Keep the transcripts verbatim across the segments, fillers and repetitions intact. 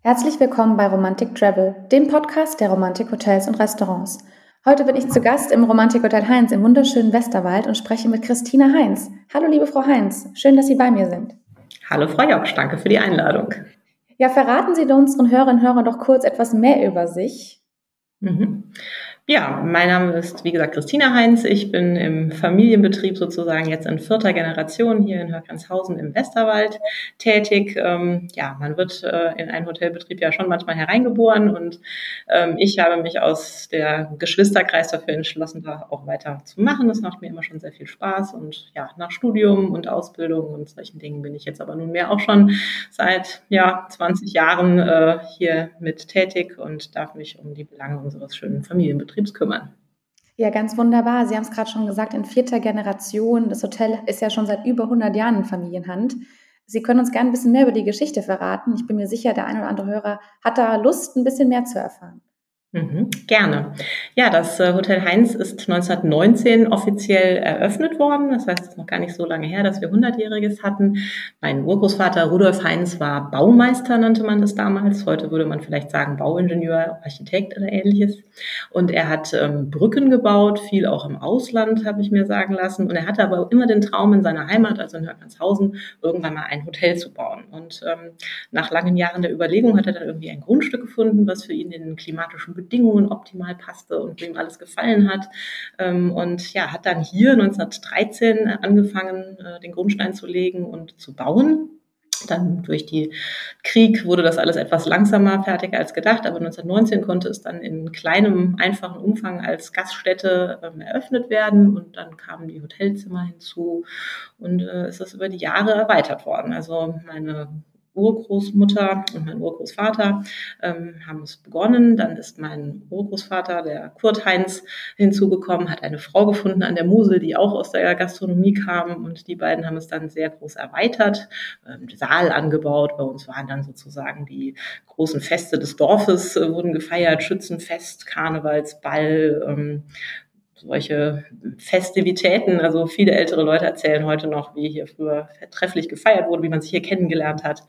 Herzlich willkommen bei Romantic Travel, dem Podcast der Romantik Hotels und Restaurants. Heute bin ich zu Gast im Romantik Hotel Heinz im wunderschönen Westerwald und spreche mit Christina Heinz. Hallo liebe Frau Heinz, schön, dass Sie bei mir sind. Hallo Frau Joksch, danke für die Einladung. Ja, verraten Sie unseren Hörerinnen und Hörern doch kurz etwas mehr über sich. Mhm. Ja, mein Name ist, wie gesagt, Christina Heinz. Ich bin im Familienbetrieb sozusagen jetzt in vierter Generation hier in Höckrantshausen im Westerwald tätig. Ähm, ja, man wird äh, in einen Hotelbetrieb ja schon manchmal hereingeboren und ähm, ich habe mich aus der Geschwisterkreis dafür entschlossen, da auch weiter zu machen. Das macht mir immer schon sehr viel Spaß und ja, nach Studium und Ausbildung und solchen Dingen bin ich jetzt aber nunmehr auch schon seit ja zwanzig Jahren äh, hier mit tätig und darf mich um die Belange unseres schönen Familienbetriebs kümmern. Ja, ganz wunderbar. Sie haben es gerade schon gesagt, in vierter Generation. Das Hotel ist ja schon seit über hundert Jahren in Familienhand. Sie können uns gerne ein bisschen mehr über die Geschichte verraten. Ich bin mir sicher, der ein oder andere Hörer hat da Lust, ein bisschen mehr zu erfahren. Mhm, gerne. Ja, das äh, Hotel Heinz ist neunzehnhundertneunzehn offiziell eröffnet worden. Das heißt, es ist noch gar nicht so lange her, dass wir hundertjähriges hatten. Mein Urgroßvater Rudolf Heinz war Baumeister, nannte man das damals. Heute würde man vielleicht sagen Bauingenieur, Architekt oder Ähnliches. Und er hat ähm, Brücken gebaut, viel auch im Ausland, habe ich mir sagen lassen. Und er hatte aber immer den Traum in seiner Heimat, also in Höckrantshausen, irgendwann mal ein Hotel zu bauen. Und ähm, nach langen Jahren der Überlegung hat er dann irgendwie ein Grundstück gefunden, was für ihn den klimatischen Bedingungen optimal passte und ihm alles gefallen hat. Und ja, hat dann hier neunzehnhundertdreizehn angefangen, den Grundstein zu legen und zu bauen. Dann durch den Krieg wurde das alles etwas langsamer fertig als gedacht, aber neunzehnhundertneunzehn konnte es dann in kleinem, einfachen Umfang als Gaststätte ähm, eröffnet werden und dann kamen die Hotelzimmer hinzu und äh, ist das über die Jahre erweitert worden. Also meine Urgroßmutter und mein Urgroßvater ähm, haben es begonnen. Dann ist mein Urgroßvater, der Kurt Heinz, hinzugekommen, hat eine Frau gefunden an der Mosel, die auch aus der Gastronomie kam. Und die beiden haben es dann sehr groß erweitert, ähm, Saal angebaut. Bei uns waren dann sozusagen die großen Feste des Dorfes, äh, wurden gefeiert, Schützenfest, Karnevalsball, ähm, solche Festivitäten, also viele ältere Leute erzählen heute noch, wie hier früher trefflich gefeiert wurde, wie man sich hier kennengelernt hat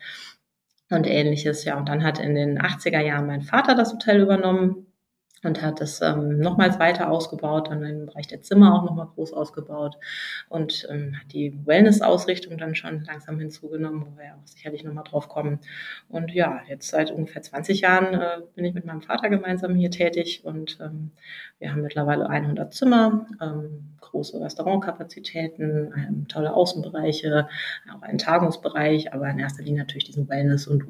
und Ähnliches. Ja, und dann hat in den achtziger Jahren mein Vater das Hotel übernommen und hat es ähm, nochmals weiter ausgebaut, dann im Bereich der Zimmer auch nochmal groß ausgebaut und ähm, hat die Wellness-Ausrichtung dann schon langsam hinzugenommen, wo wir ja auch sicherlich nochmal drauf kommen. Und ja, jetzt seit ungefähr zwanzig Jahren äh, bin ich mit meinem Vater gemeinsam hier tätig und ähm, wir haben mittlerweile hundert Zimmer, ähm, große Restaurantkapazitäten, ähm, tolle Außenbereiche, auch einen Tagungsbereich, aber in erster Linie natürlich diesen Wellness- und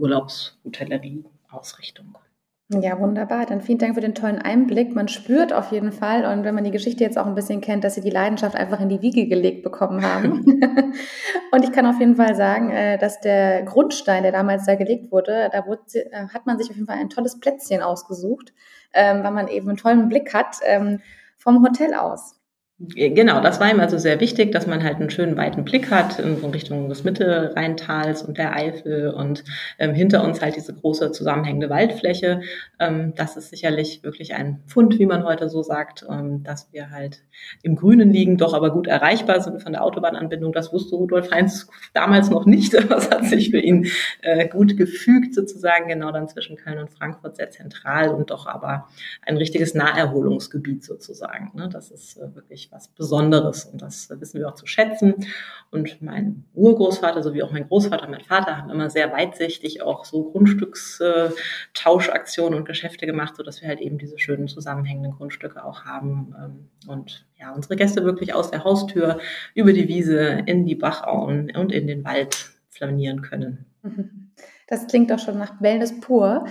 Urlaubshotellerie-Ausrichtung. Ja, wunderbar. Dann vielen Dank für den tollen Einblick. Man spürt auf jeden Fall, und wenn man die Geschichte jetzt auch ein bisschen kennt, dass Sie die Leidenschaft einfach in die Wiege gelegt bekommen haben. Und ich kann auf jeden Fall sagen, dass der Grundstein, der damals da gelegt wurde, da wurde, hat man sich auf jeden Fall ein tolles Plätzchen ausgesucht, weil man eben einen tollen Blick hat vom Hotel aus. Genau, das war ihm also sehr wichtig, dass man halt einen schönen weiten Blick hat in Richtung des Mittelrheintals und der Eifel und ähm, hinter uns halt diese große zusammenhängende Waldfläche. Ähm, das ist sicherlich wirklich ein Pfund, wie man heute so sagt, ähm, dass wir halt im Grünen liegen, doch aber gut erreichbar sind von der Autobahnanbindung. Das wusste Rudolf Heinz damals noch nicht, aber es hat sich für ihn äh, gut gefügt sozusagen, genau dann zwischen Köln und Frankfurt sehr zentral und doch aber ein richtiges Naherholungsgebiet sozusagen. Ne? Das ist äh, wirklich was Besonderes und das wissen wir auch zu schätzen. Und mein Urgroßvater sowie auch mein Großvater und mein Vater haben immer sehr weitsichtig auch so Grundstückstauschaktionen und Geschäfte gemacht, sodass wir halt eben diese schönen zusammenhängenden Grundstücke auch haben und ja, unsere Gäste wirklich aus der Haustür über die Wiese in die Bachauen und in den Wald flanieren können. Das klingt doch schon nach Wellness pur.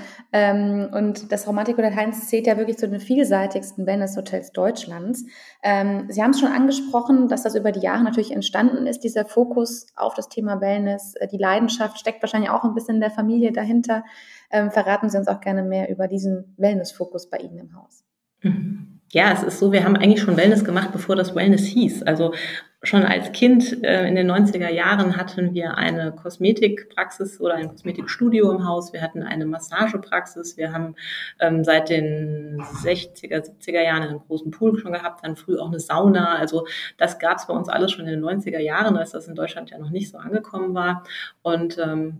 Und das Romantik Hotel Heinz zählt ja wirklich zu den vielseitigsten Wellness-Hotels Deutschlands. Sie haben es schon angesprochen, dass das über die Jahre natürlich entstanden ist, dieser Fokus auf das Thema Wellness. Die Leidenschaft steckt wahrscheinlich auch ein bisschen in der Familie dahinter. Verraten Sie uns auch gerne mehr über diesen Wellness-Fokus bei Ihnen im Haus. Ja, es ist so, wir haben eigentlich schon Wellness gemacht, bevor das Wellness hieß. Also schon als Kind äh, in den neunziger Jahren hatten wir eine Kosmetikpraxis oder ein Kosmetikstudio im Haus. Wir hatten eine Massagepraxis. Wir haben ähm, seit den sechziger, siebziger Jahren einen großen Pool schon gehabt, dann früh auch eine Sauna. Also das gab es bei uns alles schon in den neunziger Jahren, als das in Deutschland ja noch nicht so angekommen war. Und ähm,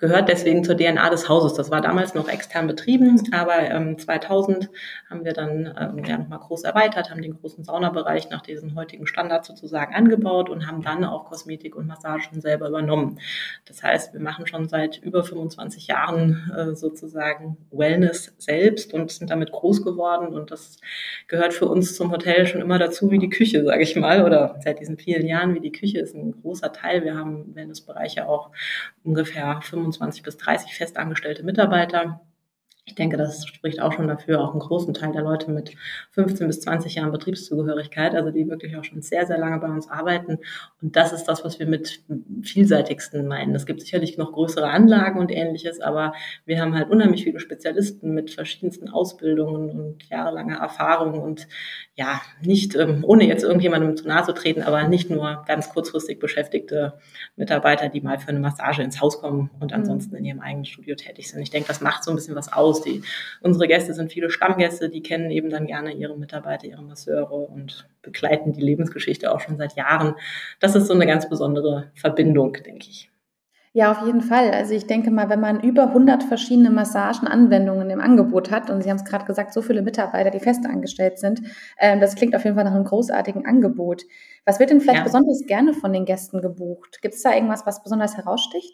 gehört deswegen zur D N A des Hauses. Das war damals noch extern betrieben, aber ähm, zweitausend haben wir dann ähm, ja nochmal groß erweitert, haben den großen Saunabereich nach diesen heutigen Standards sozusagen angebaut und haben dann auch Kosmetik und Massage schon selber übernommen. Das heißt, wir machen schon seit über fünfundzwanzig Jahren äh, sozusagen Wellness selbst und sind damit groß geworden, und das gehört für uns zum Hotel schon immer dazu wie die Küche, sage ich mal, oder seit diesen vielen Jahren wie die Küche ist ein großer Teil. Wir haben im Wellnessbereich ja auch ungefähr fünfundzwanzig bis dreißig festangestellte Mitarbeiter. Ich denke, das spricht auch schon dafür, auch einen großen Teil der Leute mit fünfzehn bis zwanzig Jahren Betriebszugehörigkeit, also die wirklich auch schon sehr, sehr lange bei uns arbeiten. Und das ist das, was wir mit vielseitigsten meinen. Es gibt sicherlich noch größere Anlagen und Ähnliches, aber wir haben halt unheimlich viele Spezialisten mit verschiedensten Ausbildungen und jahrelanger Erfahrung und ja, nicht, ohne jetzt irgendjemandem zu nahe zu treten, aber nicht nur ganz kurzfristig beschäftigte Mitarbeiter, die mal für eine Massage ins Haus kommen und ansonsten in ihrem eigenen Studio tätig sind. Ich denke, das macht so ein bisschen was aus. Die, unsere Gäste sind viele Stammgäste, die kennen eben dann gerne ihre Mitarbeiter, ihre Masseure und begleiten die Lebensgeschichte auch schon seit Jahren. Das ist so eine ganz besondere Verbindung, denke ich. Ja, auf jeden Fall. Also ich denke mal, wenn man über hundert verschiedene Massagenanwendungen im Angebot hat, und Sie haben es gerade gesagt, so viele Mitarbeiter, die fest angestellt sind, ähm, das klingt auf jeden Fall nach einem großartigen Angebot. Was wird denn vielleicht ja. besonders gerne von den Gästen gebucht? Gibt es da irgendwas, was besonders heraussticht?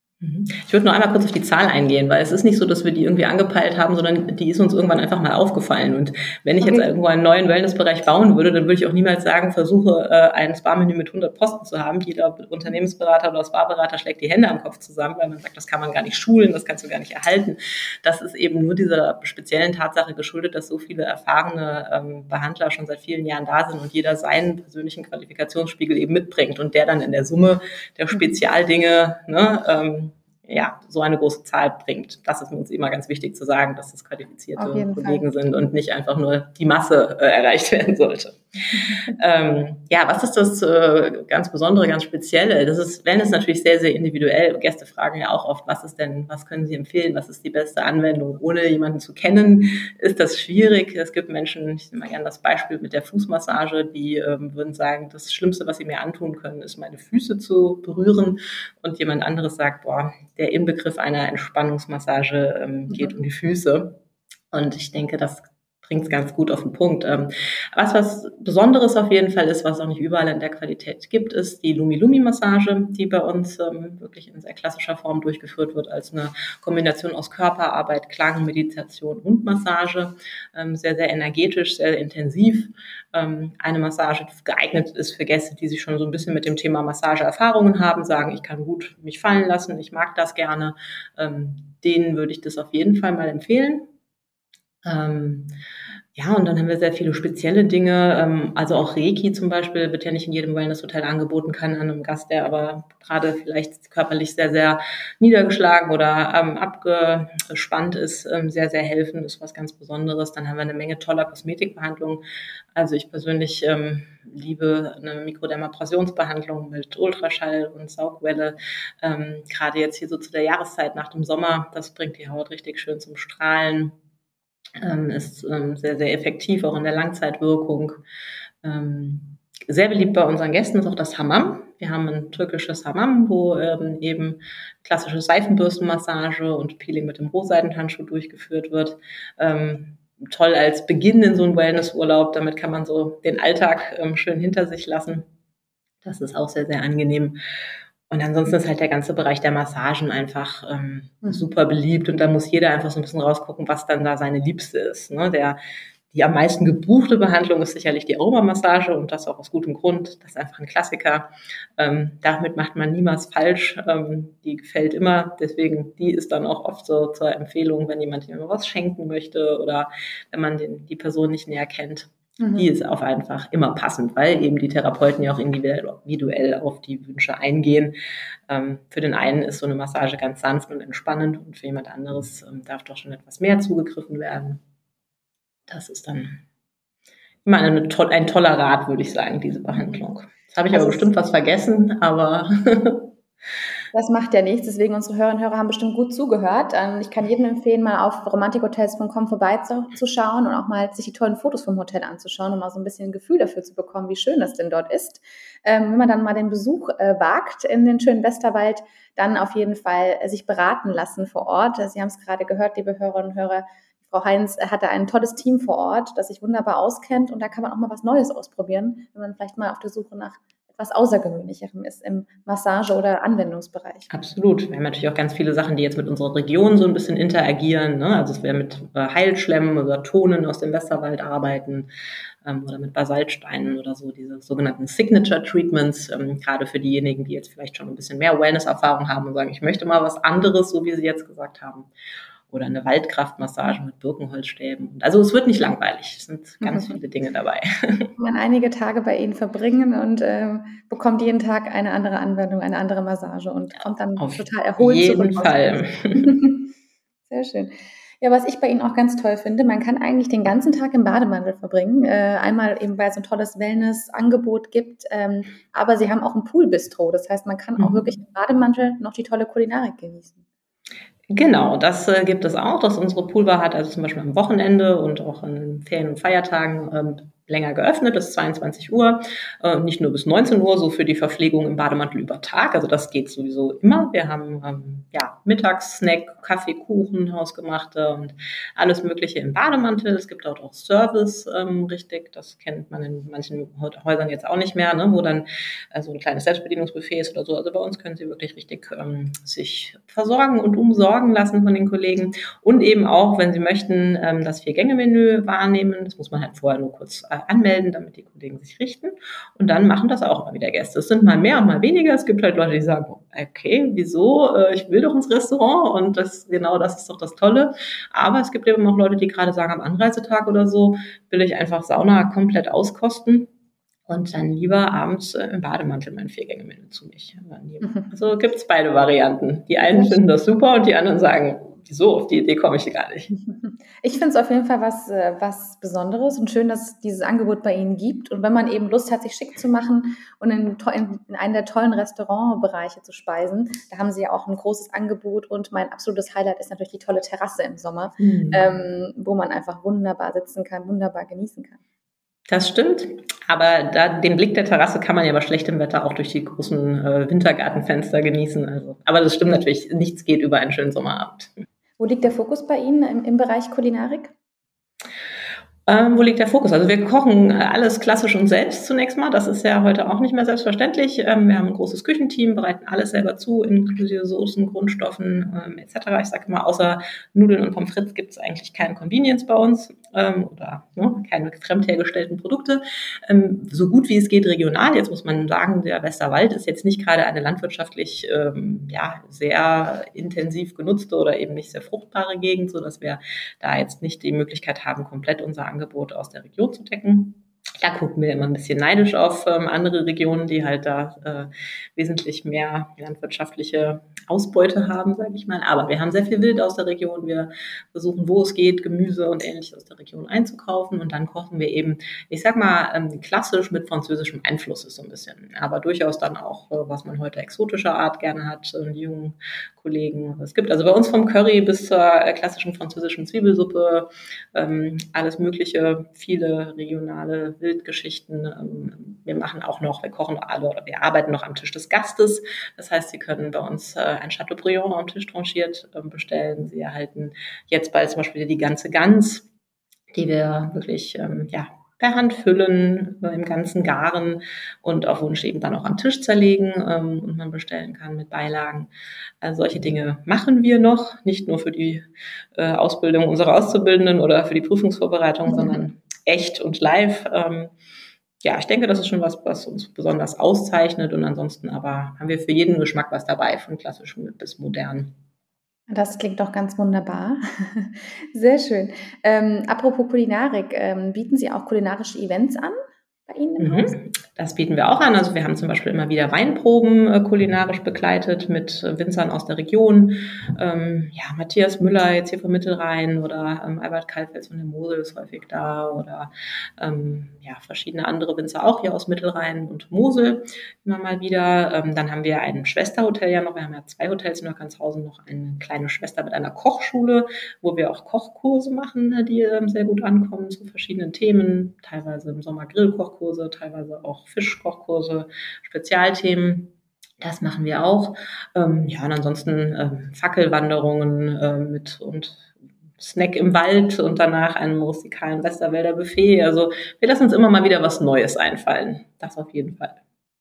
Ich würde nur einmal kurz auf die Zahl eingehen, weil es ist nicht so, dass wir die irgendwie angepeilt haben, sondern die ist uns irgendwann einfach mal aufgefallen. Und wenn ich okay. jetzt irgendwo einen neuen Wellnessbereich bauen würde, dann würde ich auch niemals sagen, versuche ein Spa-Menü mit hundert Posten zu haben. Jeder Unternehmensberater oder Spa-Berater schlägt die Hände am Kopf zusammen, weil man sagt, das kann man gar nicht schulen, das kannst du gar nicht erhalten. Das ist eben nur dieser speziellen Tatsache geschuldet, dass so viele erfahrene ähm, Behandler schon seit vielen Jahren da sind und jeder seinen persönlichen Qualifikationsspiegel eben mitbringt und der dann in der Summe der Spezialdinge, ne, ähm, ja, so eine große Zahl bringt. Das ist uns immer ganz wichtig zu sagen, dass das qualifizierte Kollegen Fall. sind und nicht einfach nur die Masse äh, erreicht werden sollte. ähm, ja, was ist das äh, ganz Besondere, ganz Spezielle? Das ist, Wellness natürlich sehr, sehr individuell. Gäste fragen ja auch oft, was ist denn, was können Sie empfehlen? Was ist die beste Anwendung? Ohne jemanden zu kennen, ist das schwierig. Es gibt Menschen, ich nehme mal gerne das Beispiel mit der Fußmassage, die ähm, würden sagen, das Schlimmste, was sie mir antun können, ist meine Füße zu berühren. Und jemand anderes sagt, boah, der Inbegriff einer Entspannungsmassage ähm, geht mhm. um die Füße. Und ich denke, das bringt es ganz gut auf den Punkt. Ähm, was was Besonderes auf jeden Fall ist, was auch nicht überall in der Qualität gibt, ist die Lumi-Lumi-Massage, die bei uns ähm, wirklich in sehr klassischer Form durchgeführt wird, als eine Kombination aus Körperarbeit, Klang, Meditation und Massage. Ähm, sehr, sehr energetisch, sehr intensiv. Ähm, eine Massage, die geeignet ist für Gäste, die sich schon so ein bisschen mit dem Thema Massage Erfahrungen haben, sagen, ich kann gut mich fallen lassen, ich mag das gerne. Ähm, denen würde ich das auf jeden Fall mal empfehlen. Ähm, ja, und dann haben wir sehr viele spezielle Dinge, ähm, also auch Reiki zum Beispiel wird ja nicht in jedem Wellness-Hotel angeboten, kann an einem Gast, der aber gerade vielleicht körperlich sehr, sehr niedergeschlagen oder ähm, abgespannt ist, ähm, sehr, sehr helfen, ist was ganz Besonderes. Dann haben wir eine Menge toller Kosmetikbehandlungen. Also ich persönlich ähm, liebe eine Mikrodermabrasionsbehandlung mit Ultraschall und Saugwelle, ähm, gerade jetzt hier so zu der Jahreszeit nach dem Sommer, das bringt die Haut richtig schön zum Strahlen. Ähm, ist ähm, sehr, sehr effektiv, auch in der Langzeitwirkung. Ähm, sehr beliebt bei unseren Gästen ist auch das Hammam. Wir haben ein türkisches Hammam, wo ähm, eben klassische Seifenbürstenmassage und Peeling mit dem Rohseidenhandschuh durchgeführt wird. Ähm, toll als Beginn in so einen Wellnessurlaub. Damit kann man so den Alltag ähm, schön hinter sich lassen. Das ist auch sehr, sehr angenehm. Und ansonsten ist halt der ganze Bereich der Massagen einfach ähm, mhm. super beliebt und da muss jeder einfach so ein bisschen rausgucken, was dann da seine Liebste ist. Ne? Der, die am meisten gebuchte Behandlung ist sicherlich die Aromamassage und das auch aus gutem Grund. Das ist einfach ein Klassiker. Ähm, damit macht man niemals falsch. Ähm, die gefällt immer. Deswegen, die ist dann auch oft so zur Empfehlung, wenn jemand jemandem was schenken möchte oder wenn man den, die Person nicht näher kennt. Mhm. Die ist auch einfach immer passend, weil eben die Therapeuten ja auch individuell auf die Wünsche eingehen. Ähm, für den einen ist so eine Massage ganz sanft und entspannend und für jemand anderes ähm, darf doch schon etwas mehr zugegriffen werden. Das ist dann immer eine, ein toller Rat, würde ich sagen, diese Behandlung. Jetzt habe ich also aber bestimmt was vergessen, aber Das macht ja nichts, deswegen unsere Hörerinnen und Hörer haben bestimmt gut zugehört. Ich kann jedem empfehlen, mal auf romantikhotels punkt com vorbeizuschauen und auch mal sich die tollen Fotos vom Hotel anzuschauen, um mal so ein bisschen ein Gefühl dafür zu bekommen, wie schön das denn dort ist. Wenn man dann mal den Besuch äh, wagt in den schönen Westerwald, dann auf jeden Fall sich beraten lassen vor Ort. Sie haben es gerade gehört, liebe Hörerinnen und Hörer, Frau Heinz hatte ein tolles Team vor Ort, das sich wunderbar auskennt, und da kann man auch mal was Neues ausprobieren, wenn man vielleicht mal auf der Suche nach etwas Außergewöhnlicherem ist im Massage- oder Anwendungsbereich. Absolut. Wir haben natürlich auch ganz viele Sachen, die jetzt mit unserer Region so ein bisschen interagieren. Ne? Also es wäre mit Heilschlemmen oder Tonen aus dem Westerwald arbeiten ähm, oder mit Basaltsteinen oder so, diese sogenannten Signature Treatments, ähm, gerade für diejenigen, die jetzt vielleicht schon ein bisschen mehr Wellness-Erfahrung haben und sagen, ich möchte mal was anderes, so wie Sie jetzt gesagt haben. Oder eine Waldkraftmassage mit Birkenholzstäben. Also es wird nicht langweilig. Es sind ganz viele Dinge dabei. Man einige Tage bei Ihnen verbringen und äh, bekommt jeden Tag eine andere Anwendung, eine andere Massage und kommt dann Auf total erholt jeden zurück. Fall. Sehr schön. Ja, was ich bei Ihnen auch ganz toll finde, man kann eigentlich den ganzen Tag im Bademantel verbringen. Äh, einmal eben, weil es ein tolles Wellness-Angebot gibt, ähm, aber Sie haben auch ein Pool-Bistro. Das heißt, man kann auch mhm. wirklich im Bademantel noch die tolle Kulinarik genießen. Genau, das äh, gibt es auch, dass unsere Poolbar hat also zum Beispiel am Wochenende und auch an Ferien- und Feiertagen ähm, länger geöffnet, bis zweiundzwanzig Uhr, äh, nicht nur bis neunzehn Uhr, so für die Verpflegung im Bademantel über Tag, also das geht sowieso immer. Wir haben ähm, ja Mittagssnack, Kaffee, Kuchen, hausgemachte und alles Mögliche im Bademantel. Es gibt dort auch Service, ähm, richtig, das kennt man in manchen Häusern jetzt auch nicht mehr, ne, wo dann äh, so ein kleines Selbstbedienungsbuffet ist oder so. Also bei uns können Sie wirklich richtig ähm, sich versorgen und umsorgen lassen von den Kollegen und eben auch, wenn Sie möchten, ähm, das Vier-Gänge-Menü wahrnehmen. Das muss man halt vorher nur kurz äh, anmelden, damit die Kollegen sich richten. Und dann machen das auch immer wieder Gäste. Es sind mal mehr und mal weniger. Es gibt halt Leute, die sagen, okay, wieso? Äh, ich will doch ins Restaurant und das, genau das ist doch das Tolle. Aber es gibt eben auch Leute, die gerade sagen, am Anreisetag oder so will ich einfach Sauna komplett auskosten und dann lieber abends äh, im Bademantel mein Vier-Gänge-Menü zu mich nehmen. Also gibt es beide Varianten. Die einen finden das super und die anderen sagen, wieso, auf die Idee komme ich gar nicht. Ich finde es auf jeden Fall was, was Besonderes und schön, dass es dieses Angebot bei Ihnen gibt. Und wenn man eben Lust hat, sich schick zu machen und in, in einen der tollen Restaurantbereiche zu speisen, da haben Sie ja auch ein großes Angebot. Und mein absolutes Highlight ist natürlich die tolle Terrasse im Sommer, mhm. ähm, wo man einfach wunderbar sitzen kann, wunderbar genießen kann. Das stimmt, aber da, den Blick der Terrasse kann man ja bei schlechtem Wetter auch durch die großen äh, Wintergartenfenster genießen. Also, aber das stimmt natürlich, nichts geht über einen schönen Sommerabend. Wo liegt der Fokus bei Ihnen im, im Bereich Kulinarik? Ähm, wo liegt der Fokus? Also wir kochen alles klassisch und selbst zunächst mal. Das ist ja heute auch nicht mehr selbstverständlich. Ähm, wir haben ein großes Küchenteam, bereiten alles selber zu, inklusive Soßen, Grundstoffen ähm, et cetera. Ich sage immer, außer Nudeln und Pommes frites gibt es eigentlich kein Convenience bei uns ähm, oder ne, keine fremd hergestellten Produkte. Ähm, so gut wie es geht regional. Jetzt muss man sagen, der Westerwald ist jetzt nicht gerade eine landwirtschaftlich ähm, ja, sehr intensiv genutzte oder eben nicht sehr fruchtbare Gegend, sodass wir da jetzt nicht die Möglichkeit haben, komplett unser Angebot aus der Region zu decken. Da gucken wir immer ein bisschen neidisch auf ähm, andere Regionen, die halt da äh, wesentlich mehr landwirtschaftliche Ausbeute haben, sage ich mal. Aber wir haben sehr viel Wild aus der Region. Wir versuchen, wo es geht, Gemüse und Ähnliches aus der Region einzukaufen. Und dann kochen wir eben, ich sag mal, ähm, klassisch mit französischem Einfluss ist so ein bisschen. Aber durchaus dann auch, äh, was man heute exotischer Art gerne hat, äh, die jungen Kollegen. Es gibt also bei uns vom Curry bis zur äh, klassischen französischen Zwiebelsuppe ähm, alles Mögliche, viele regionale Wildgeschichten. Wir machen auch noch, wir kochen alle oder wir arbeiten noch am Tisch des Gastes. Das heißt, Sie können bei uns ein Chateaubriand am Tisch tranchiert bestellen. Sie erhalten jetzt bald zum Beispiel die ganze Gans, die wir wirklich, ja, per Hand füllen, im ganzen Garen und auf Wunsch eben dann auch am Tisch zerlegen ähm, und man bestellen kann mit Beilagen. Also solche Dinge machen wir noch, nicht nur für die äh, Ausbildung unserer Auszubildenden oder für die Prüfungsvorbereitung, mhm. sondern echt und live. Ähm, ja, ich denke, das ist schon was, was uns besonders auszeichnet und ansonsten aber haben wir für jeden Geschmack was dabei, von klassisch bis modern. Das klingt doch ganz wunderbar. Sehr schön. Ähm, apropos Kulinarik, ähm, bieten Sie auch kulinarische Events an bei Ihnen im Haus? Das bieten wir auch an. Also wir haben zum Beispiel immer wieder Weinproben äh, kulinarisch begleitet mit äh, Winzern aus der Region. Ähm, ja, Matthias Müller jetzt hier vom Mittelrhein oder ähm, Albert Kaltfels von der Mosel ist häufig da oder ähm, ja, verschiedene andere Winzer auch hier aus Mittelrhein und Mosel immer mal wieder. Ähm, dann haben wir ein Schwesterhotel ja noch. Wir haben ja zwei Hotels in Höckershausen, noch eine kleine Schwester mit einer Kochschule, wo wir auch Kochkurse machen, die ähm, sehr gut ankommen zu verschiedenen Themen. Teilweise im Sommer Grillkochkurse, teilweise auch Fischkochkurse, Spezialthemen. Das machen wir auch. Ähm, ja, und ansonsten ähm, Fackelwanderungen äh, mit und Snack im Wald und danach einem rustikalen Westerwälder Buffet. Also wir lassen uns immer mal wieder was Neues einfallen. Das auf jeden Fall.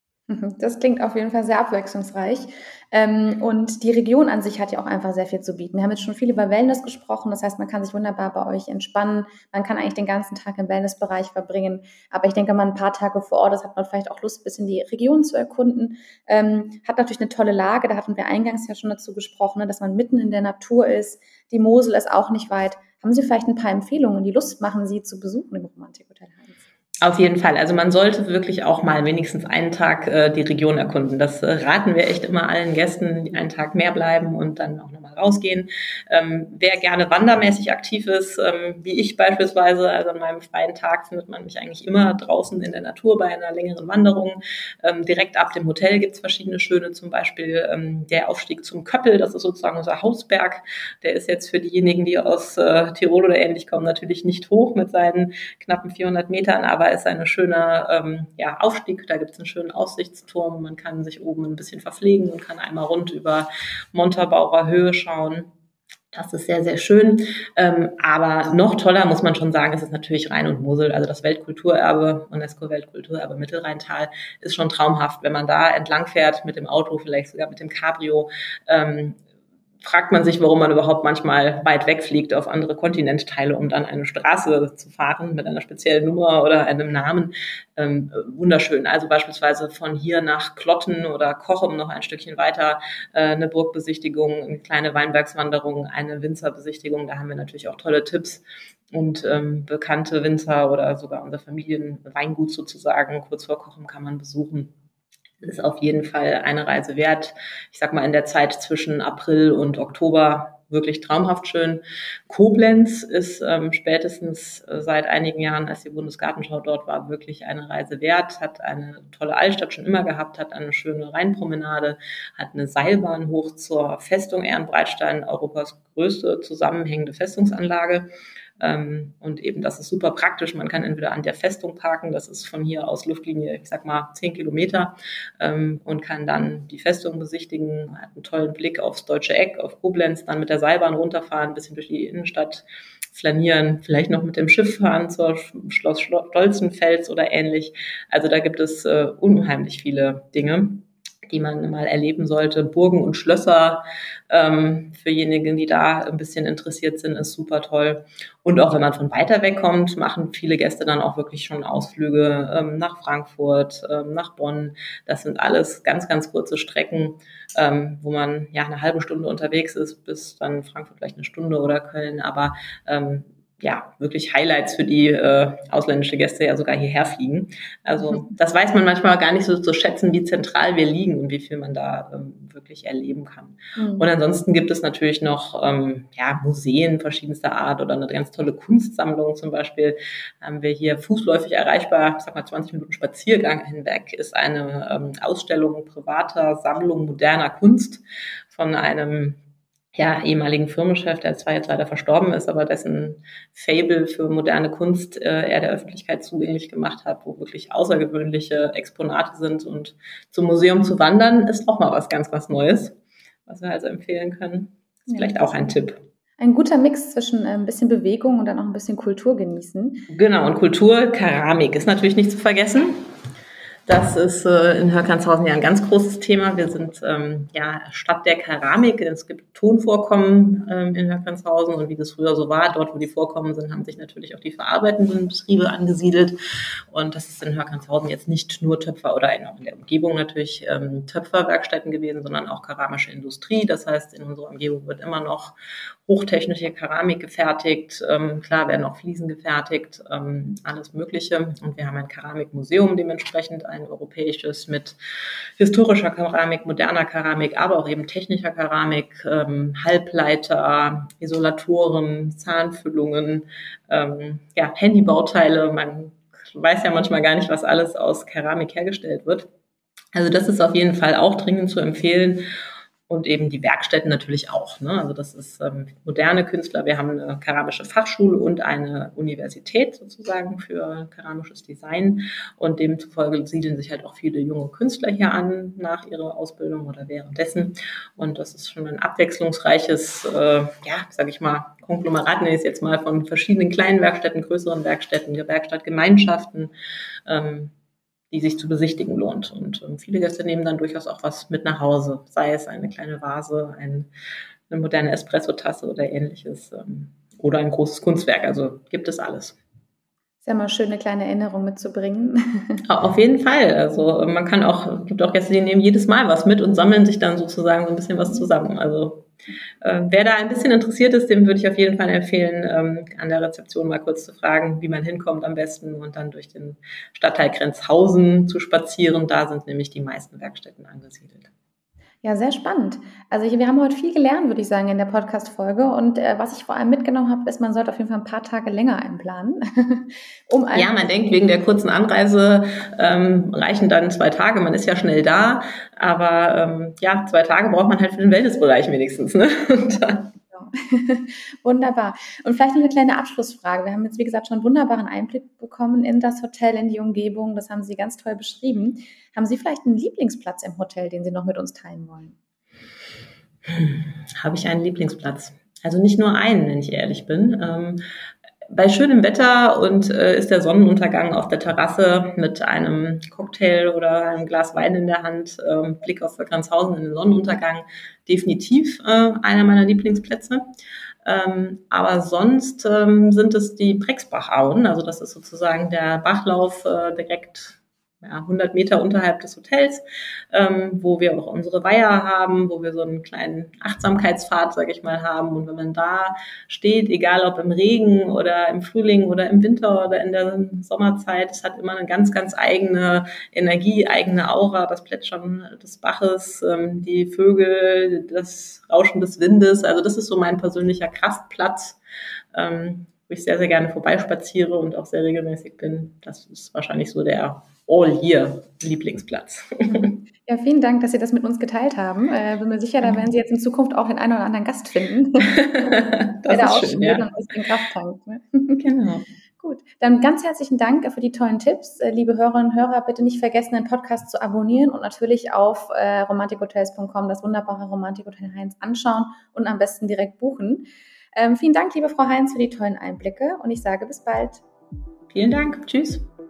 Das klingt auf jeden Fall sehr abwechslungsreich. Ähm, und die Region an sich hat ja auch einfach sehr viel zu bieten. Wir haben jetzt schon viel über Wellness gesprochen. Das heißt, man kann sich wunderbar bei euch entspannen. Man kann eigentlich den ganzen Tag im Wellnessbereich verbringen. Aber ich denke, wenn man ein paar Tage vor Ort ist, hat man vielleicht auch Lust, ein bisschen die Region zu erkunden. Ähm, hat natürlich eine tolle Lage. Da hatten wir eingangs ja schon dazu gesprochen, ne, dass man mitten in der Natur ist. Die Mosel ist auch nicht weit. Haben Sie vielleicht ein paar Empfehlungen, die Lust machen, Sie zu besuchen im Romantik-Hotel Heinz? Auf jeden Fall. Also man sollte wirklich auch mal wenigstens einen Tag äh, die Region erkunden. Das äh, raten wir echt immer allen Gästen, die einen Tag mehr bleiben und dann auch nochmal rausgehen. Ähm, wer gerne wandermäßig aktiv ist, ähm, wie ich beispielsweise, also an meinem freien Tag findet man mich eigentlich immer draußen in der Natur bei einer längeren Wanderung. Ähm, direkt ab dem Hotel gibt's verschiedene schöne, zum Beispiel ähm, der Aufstieg zum Köppel, das ist sozusagen unser Hausberg. Der ist jetzt für diejenigen, die aus äh, Tirol oder ähnlich kommen, natürlich nicht hoch mit seinen knappen vierhundert Metern, aber ist ein schöner ähm, ja, Aufstieg. Da gibt es einen schönen Aussichtsturm. Man kann sich oben ein bisschen verpflegen und kann einmal rund über Montabaur Höhe schauen. Das ist sehr, sehr schön. Ähm, aber noch toller, muss man schon sagen, ist es natürlich Rhein und Mosel. Also das Weltkulturerbe, UNESCO-Weltkulturerbe Mittelrheintal ist schon traumhaft. Wenn man da entlang fährt mit dem Auto, vielleicht sogar mit dem Cabrio, ähm, fragt man sich, warum man überhaupt manchmal weit wegfliegt auf andere Kontinentteile, um dann eine Straße zu fahren mit einer speziellen Nummer oder einem Namen. Ähm, wunderschön. Also beispielsweise von hier nach Klotten oder Kochem noch ein Stückchen weiter äh, eine Burgbesichtigung, eine kleine Weinbergswanderung, eine Winzerbesichtigung. Da haben wir natürlich auch tolle Tipps und ähm, bekannte Winzer oder sogar unser Familienweingut sozusagen. Kurz vor Kochem kann man besuchen. Ist auf jeden Fall eine Reise wert. Ich sag mal, in der Zeit zwischen April und Oktober wirklich traumhaft schön. Koblenz ist ähm, spätestens äh, seit einigen Jahren, als die Bundesgartenschau dort war, wirklich eine Reise wert. Hat eine tolle Altstadt schon immer gehabt, hat eine schöne Rheinpromenade, hat eine Seilbahn hoch zur Festung Ehrenbreitstein, Europas größte zusammenhängende Festungsanlage. Ähm, und eben, das ist super praktisch. Man kann entweder an der Festung parken, das ist von hier aus Luftlinie, ich sag mal, zehn Kilometer, ähm, und kann dann die Festung besichtigen, hat einen tollen Blick aufs Deutsche Eck, auf Koblenz, dann mit der Seilbahn runterfahren, ein bisschen durch die Innenstadt flanieren, vielleicht noch mit dem Schiff fahren zur Schloss Stolzenfels oder ähnlich. Also da gibt es äh, unheimlich viele Dinge, die man mal erleben sollte. Burgen und Schlösser, ähm, für diejenigen, die da ein bisschen interessiert sind, ist super toll. Und auch wenn man von weiter weg kommt, machen viele Gäste dann auch wirklich schon Ausflüge ähm, nach Frankfurt, ähm, nach Bonn. Das sind alles ganz, ganz kurze Strecken, ähm, wo man ja eine halbe Stunde unterwegs ist, bis dann Frankfurt vielleicht eine Stunde oder Köln. Aber ähm, ja, wirklich Highlights für die äh, ausländische Gäste ja sogar hierher fliegen. Also das weiß man manchmal gar nicht so zu schätzen, wie zentral wir liegen und wie viel man da ähm, wirklich erleben kann. Mhm. Und ansonsten gibt es natürlich noch ähm, ja, Museen verschiedenster Art oder eine ganz tolle Kunstsammlung zum Beispiel. Haben wir hier fußläufig erreichbar, ich sag mal zwanzig Minuten Spaziergang hinweg, ist eine ähm, Ausstellung privater Sammlung moderner Kunst von einem ja, ehemaligen Firmenchef, der zwar jetzt leider verstorben ist, aber dessen Faible für moderne Kunst äh, er der Öffentlichkeit zugänglich gemacht hat, wo wirklich außergewöhnliche Exponate sind. Und zum Museum zu wandern ist auch mal was ganz, was Neues, was wir also empfehlen können. Ist ja vielleicht auch ein Tipp. Ein guter Mix zwischen ein bisschen Bewegung und dann auch ein bisschen Kultur genießen. Genau, und Kultur, Keramik ist natürlich nicht zu vergessen. Das ist äh, in Höckershausen ja ein ganz großes Thema. Wir sind ähm, ja Stadt der Keramik. Es gibt Tonvorkommen ähm, in Höckershausen und wie das früher so war, dort wo die Vorkommen sind, haben sich natürlich auch die verarbeitenden Betriebe angesiedelt. Und das ist in Höckershausen jetzt nicht nur Töpfer oder in, auch in der Umgebung natürlich ähm, Töpferwerkstätten gewesen, sondern auch keramische Industrie. Das heißt, in unserer Umgebung wird immer noch hochtechnische Keramik gefertigt. Ähm, klar werden auch Fliesen gefertigt, ähm, alles Mögliche. Und wir haben ein Keramikmuseum dementsprechend, ein europäisches mit historischer Keramik, moderner Keramik, aber auch eben technischer Keramik, ähm, Halbleiter, Isolatoren, Zahnfüllungen, ähm, ja, Handybauteile. Man weiß ja manchmal gar nicht, was alles aus Keramik hergestellt wird. Also das ist auf jeden Fall auch dringend zu empfehlen. Und eben die Werkstätten natürlich auch. Ne? Also das ist ähm, moderne Künstler. Wir haben eine keramische Fachschule und eine Universität sozusagen für keramisches Design. Und demzufolge siedeln sich halt auch viele junge Künstler hier an nach ihrer Ausbildung oder währenddessen. Und das ist schon ein abwechslungsreiches, äh, ja, sage ich mal, Konglomerat, nenne ich es jetzt mal, von verschiedenen kleinen Werkstätten, größeren Werkstätten, Werkstattgemeinschaften, ähm, die sich zu besichtigen lohnt. Und ähm, viele Gäste nehmen dann durchaus auch was mit nach Hause, sei es eine kleine Vase, ein, eine moderne Espressotasse oder ähnliches ähm, oder ein großes Kunstwerk. Also gibt es alles. Ist ja mal schön, eine kleine Erinnerung mitzubringen. Auf jeden Fall. Also man kann auch, gibt auch Gäste, die nehmen jedes Mal was mit und sammeln sich dann sozusagen so ein bisschen was zusammen. Also äh, wer da ein bisschen interessiert ist, dem würde ich auf jeden Fall empfehlen, ähm, an der Rezeption mal kurz zu fragen, wie man hinkommt am besten und dann durch den Stadtteil Grenzhausen zu spazieren. Da sind nämlich die meisten Werkstätten angesiedelt. Ja, sehr spannend. Also ich, wir haben heute viel gelernt, würde ich sagen, in der Podcast-Folge. Und äh, was ich vor allem mitgenommen habe, ist, man sollte auf jeden Fall ein paar Tage länger einplanen. um ja, man denkt, wegen der kurzen Anreise ähm, reichen dann zwei Tage. Man ist ja schnell da. Aber ähm, ja, zwei Tage braucht man halt für den Wellnessbereich wenigstens. Ne? Und dann wunderbar. Und vielleicht noch eine kleine Abschlussfrage. Wir haben jetzt, wie gesagt, schon einen wunderbaren Einblick bekommen in das Hotel, in die Umgebung. Das haben Sie ganz toll beschrieben. Haben Sie vielleicht einen Lieblingsplatz im Hotel, den Sie noch mit uns teilen wollen? Hm, habe ich einen Lieblingsplatz? Also nicht nur einen, wenn ich ehrlich bin. Ähm, bei schönem Wetter und äh, ist der Sonnenuntergang auf der Terrasse mit einem Cocktail oder einem Glas Wein in der Hand, äh, Blick auf Grenzhausen in den Sonnenuntergang, definitiv äh, einer meiner Lieblingsplätze. Ähm, aber sonst ähm, sind es die Brexbachauen, also das ist sozusagen der Bachlauf äh, direkt ja, hundert Meter unterhalb des Hotels, ähm, wo wir auch unsere Weiher haben, wo wir so einen kleinen Achtsamkeitspfad, sag ich mal, haben. Und wenn man da steht, egal ob im Regen oder im Frühling oder im Winter oder in der Sommerzeit, es hat immer eine ganz, ganz eigene Energie, eigene Aura, das Plätschern des Baches, ähm, die Vögel, das Rauschen des Windes. Also das ist so mein persönlicher Kraftplatz, ähm, wo ich sehr, sehr gerne vorbeispaziere und auch sehr regelmäßig bin. Das ist wahrscheinlich so der All-Year-Lieblingsplatz. Ja, vielen Dank, dass Sie das mit uns geteilt haben. Äh, bin mir sicher, da werden Sie jetzt in Zukunft auch den einen oder anderen Gast finden. Das der ist schön, ja. Und aus den Kraft tankt. Ne? Genau. Gut, dann ganz herzlichen Dank für die tollen Tipps. Äh, liebe Hörerinnen und Hörer, bitte nicht vergessen, den Podcast zu abonnieren und natürlich auf äh, romantikhotels punkt com das wunderbare Romantikhotel Heinz anschauen und am besten direkt buchen. Ähm, vielen Dank, liebe Frau Heinz, für die tollen Einblicke und ich sage bis bald. Vielen Dank. Tschüss.